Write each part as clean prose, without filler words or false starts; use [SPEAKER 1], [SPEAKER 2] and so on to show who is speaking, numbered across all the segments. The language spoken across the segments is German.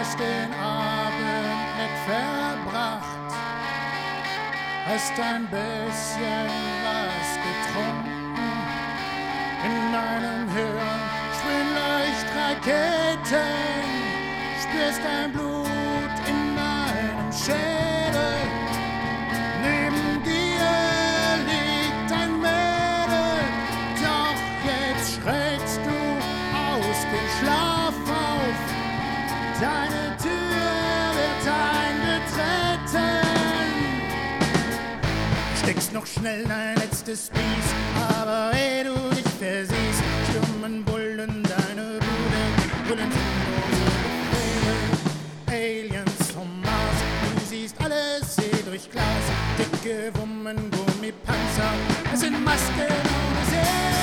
[SPEAKER 1] hast den Abend nicht verbracht, hast ein bisschen was getrunken, in deinem Hirn schwirren Leuchtraketen, spürst dein Blut in deinem Schädel, neben dir liegt ein Mädel, doch jetzt schreckst du aus dem Schlaf auf, deine Tür wird eingetreten. Steckst noch schnell dein letztes Biest, aber ehe du dich versiehst, stürmen Bullen deine Bude, brüllen sinnlose Befehle. Aliens vom Mars, du siehst alles durch Glas, dicke Wummen, Gummipanzer, es sind Masken ohne Seele.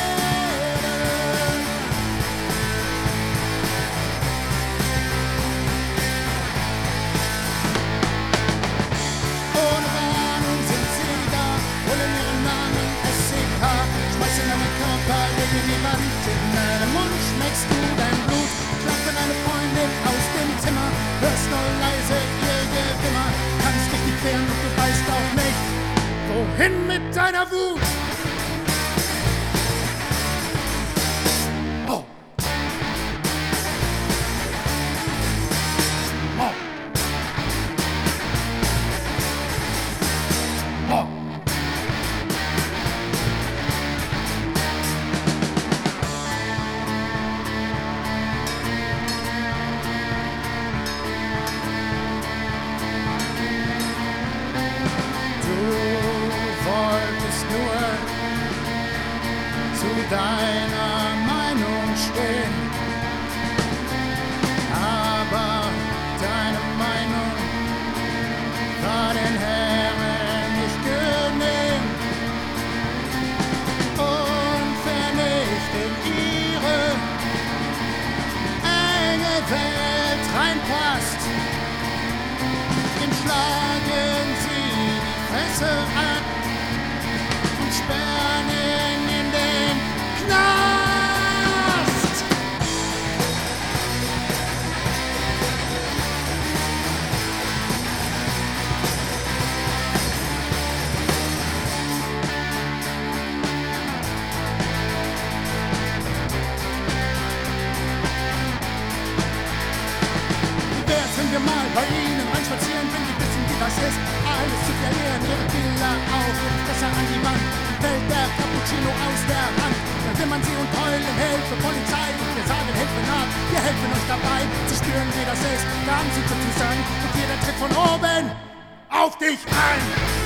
[SPEAKER 1] Ohne Warnung sind sie da, holen ihren Namen SEK, schmeißen deinen Körper gegen die Wand, in deinem Mund schmeckst du dein Blut, klappen eine Freundin aus dem Zimmer, hörst nur leise ihr Gewimmer, kannst dich nicht wehren und du weißt auch nicht, wohin mit deiner Wut. Oh. Oh. Oh. Du wolltest nur zu deiner Meinung stehen, aber deine Meinung war den Herren nicht genehm und wenn nicht in ihre enge Welt reinpasst, dann schlagen sie die Fresse an und sperren ihn in den Knast. Wie wär's, wenn wir mal bei ihnen reinspazieren, wenn wir wissen, wie das ist, alles zu verlieren, ihre Bilder auf und Fässer an die Wand, fällt der Cappuccino aus der Hand, dann will man sie und heulen, Hilfe, Polizei, und wir sagen, Hilfe nach, wir helfen euch dabei, zu spüren, wie das ist, da haben sie zu sagen, und jeder tritt von oben auf dich ein.